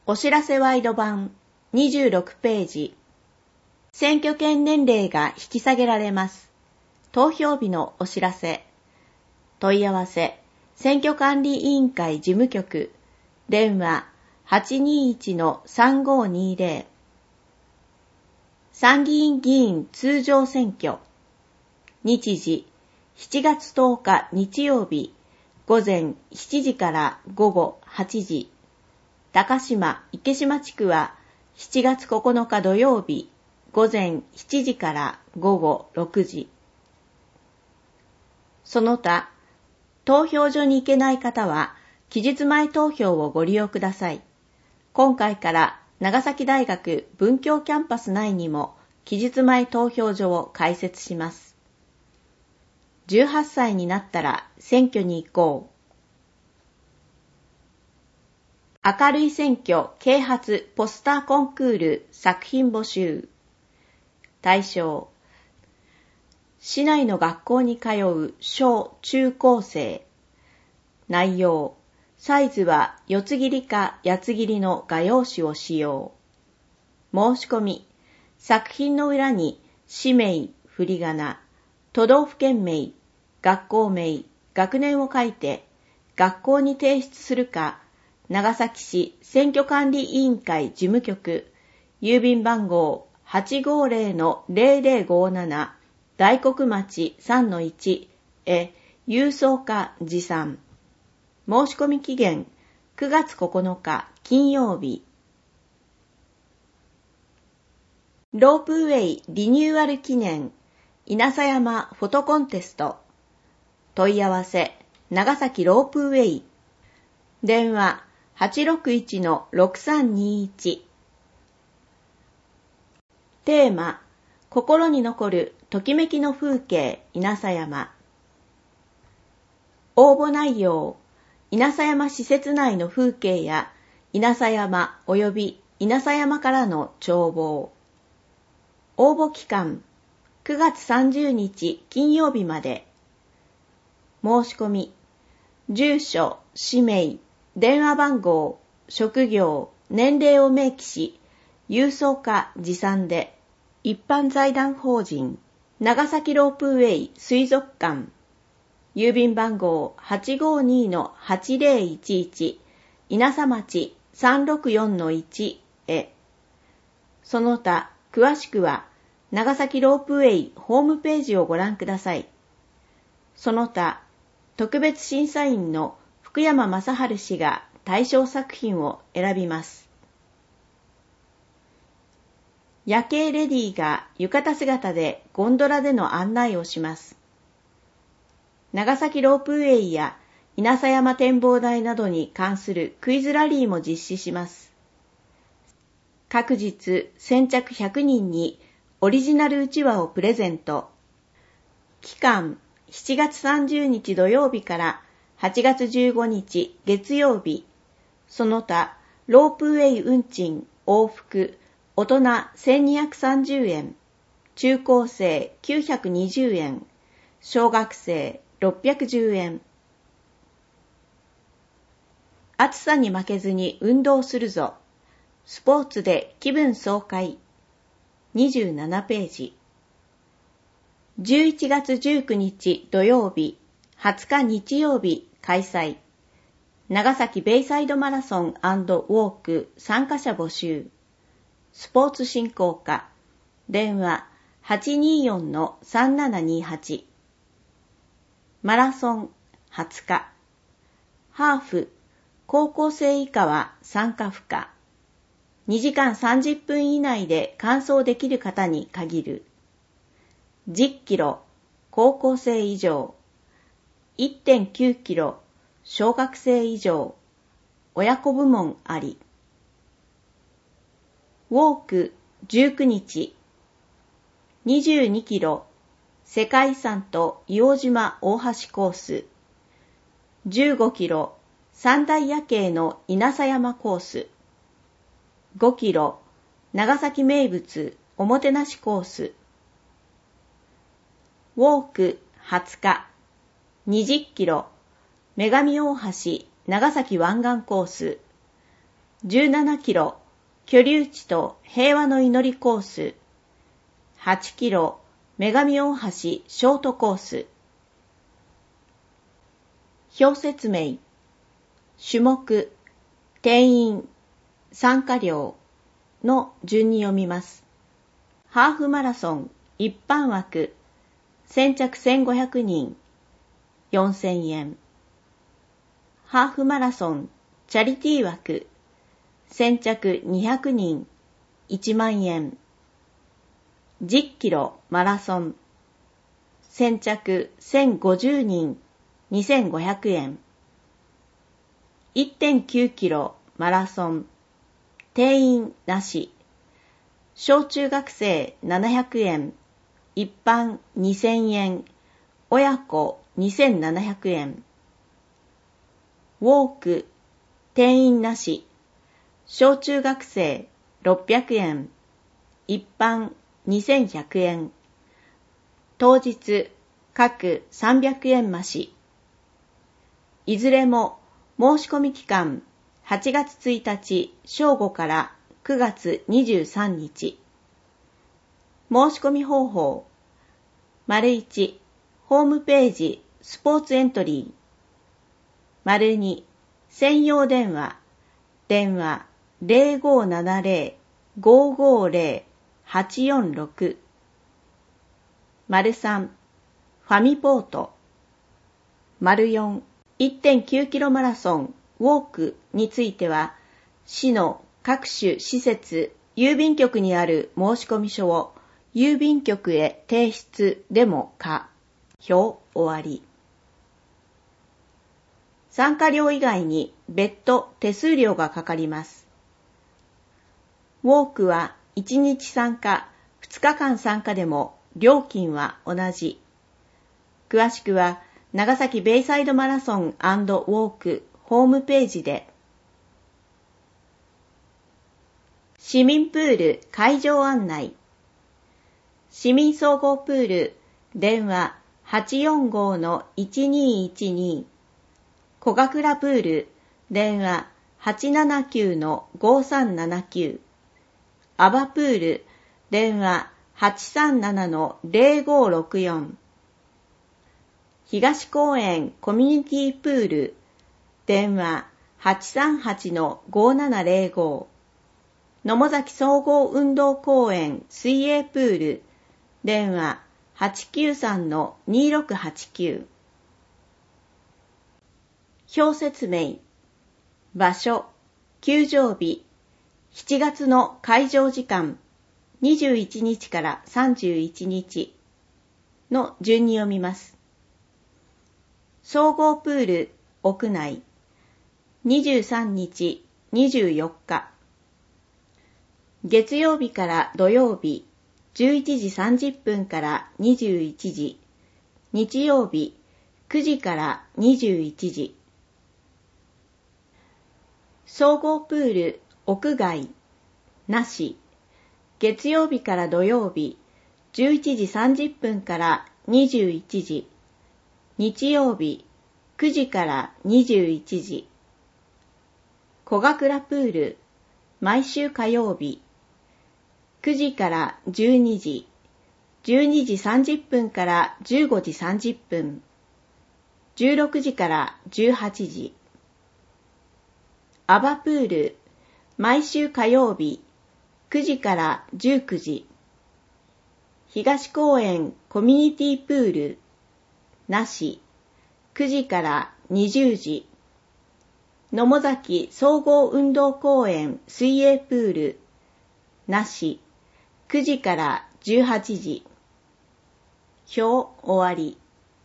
お知らせワイド版26ページ。選挙権年齢が引き下げられます。投票日のお知らせ。問い合わせ、選挙管理委員会事務局、電話 821-3520。参議院議員通常選挙。日時、7月10日日曜日、午前7時から午後8時。高島池島地区は7月9日土曜日、午前7時から午後6時。その他、投票所に行けない方は、期日前投票をご利用ください。今回から長崎大学文教キャンパス内にも期日前投票所を開設します。18歳になったら選挙に行こう。明るい選挙啓発ポスターコンクール作品募集。対象、市内の学校に通う小中高生。内容、サイズは四つ切りか八つ切りの画用紙を使用。申し込み、作品の裏に氏名、振り仮名、都道府県名、学校名、学年を書いて、学校に提出するか、長崎市選挙管理委員会事務局、郵便番号 850-0057 大黒町 3-1 へ郵送か持参。申し込み期限9月9日金曜日。ロープウェイリニューアル記念稲佐山フォトコンテスト。問い合わせ長崎ロープウェイ。電話 861-6321。テーマ、心に残るときめきの風景稲佐山。応募内容、稲佐山施設内の風景や稲佐山及び稲佐山からの眺望。応募期間、9月30日金曜日まで。申し込み、住所、氏名、電話番号、職業、年齢を明記し、郵送か持参で、一般財団法人、長崎ロープウェイ水族館、郵便番号 852-8011 稲佐町 364-1 へ。その他、詳しくは、長崎ロープウェイホームページをご覧ください。その他、特別審査員の福山雅治氏が対象作品を選びます。夜景レディーが浴衣姿でゴンドラでの案内をします。長崎ロープウェイや稲佐山展望台などに関するクイズラリーも実施します。各日先着100人にオリジナルうちわをプレゼント。期間7月30日土曜日から8月15日月曜日。その他、ロープウェイ運賃往復大人1230円、中高生920円、小学生610円。暑さに負けずに運動するぞ。スポーツで気分爽快。27ページ。11月19日土曜日、20日日曜日開催。長崎ベイサイドマラソン&ウォーク参加者募集。スポーツ振興課。電話 824-3728。マラソン20日。ハーフ、高校生以下は参加不可。2時間30分以内で完走できる方に限る。10キロ、高校生以上。1.9 キロ、小学生以上。親子部門あり。ウォーク19日。22キロ、世界遺産と硫黄島大橋コース。15キロ、三大夜景の稲佐山コース。5キロ、長崎名物おもてなしコース。ウォーク20日、20キロ、女神大橋長崎湾岸コース。 17キロ、居留地と平和の祈りコース。8キロ、女神大橋ショートコース。表説明。種目、定員、参加料の順に読みます。ハーフマラソン一般枠、先着1500人、4000円。ハーフマラソンチャリティー枠、先着200人、1万円。10キロマラソン、先着1050人、2500円。1.9 キロマラソン、定員なし。小中学生700円、一般2000円、親子2700円。ウォーク、定員なし。小中学生600円、一般2100円。当日各300円増し。いずれも申し込み期間8月1日正午から9月23日。申し込み方法。1、ホームページスポーツエントリー。2、専用電話。電話 0570-550-846。3、ファミポート。4、1.9 キロマラソンウォークについては、市の各種施設、郵便局にある申込書を郵便局へ提出でも可。表終わり。参加料以外に別途手数料がかかります。ウォークは1日参加、2日間参加でも料金は同じ。詳しくは長崎ベイサイドマラソン&ウォークホームページで。市民プール会場案内。市民総合プール電話 845-1212。小賀倉プール電話 879-5379。アバプール電話 837-0564。東公園コミュニティプール電話 838-5705。野母崎総合運動公園水泳プール電話 893-2689。表説明。場所、休場日、7月の会場時間、21日から31日の順に読みます。総合プール屋内、23日、24日。月曜日から土曜日、11時30分から21時。日曜日、9時から21時。総合プール屋外、なし。月曜日から土曜日、11時30分から21時。日曜日、9時から21時。小賀倉プール、毎週火曜日、9時から12時、12時30分から15時30分、16時から18時。アバプール、毎週火曜日、9時から19時。東公園コミュニティプール、なし、9時から20時。野母崎総合運動公園水泳プール、なし、9時から18時。表終わり。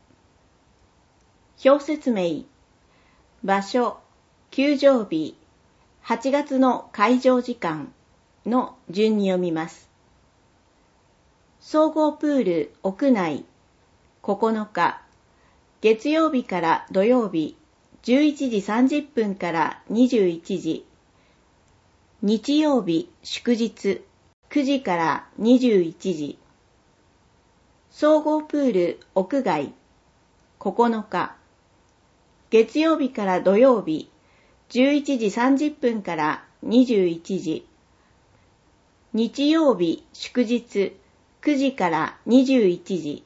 表説明。場所、休場日、8月の会場時間の順に読みます。総合プール屋内、9日、月曜日から土曜日、11時30分から21時。日曜日祝日、9時から21時。総合プール屋外、9日、月曜日から土曜日、11時30分から 21時。日曜日祝日9時から21時。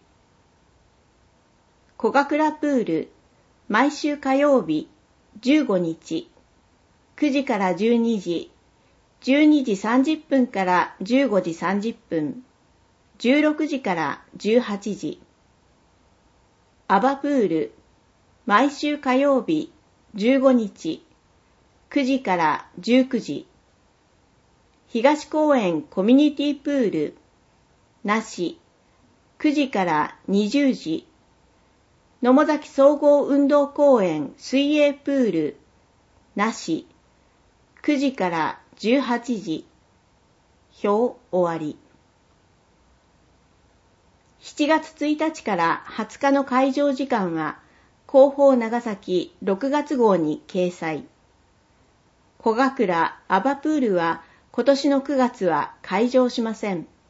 小倉プール毎週火曜日15日9時から12時、12時30分から15時30分、16時から18時。アバプール毎週火曜日15日9時から19時。東公園コミュニティプールなし9時から20時。野母崎総合運動公園水泳プールなし9時から18時。表終わり。7月1日から20日の会場時間は広報長崎6月号に掲載。小倉アバプールは今年の9月は開場しません。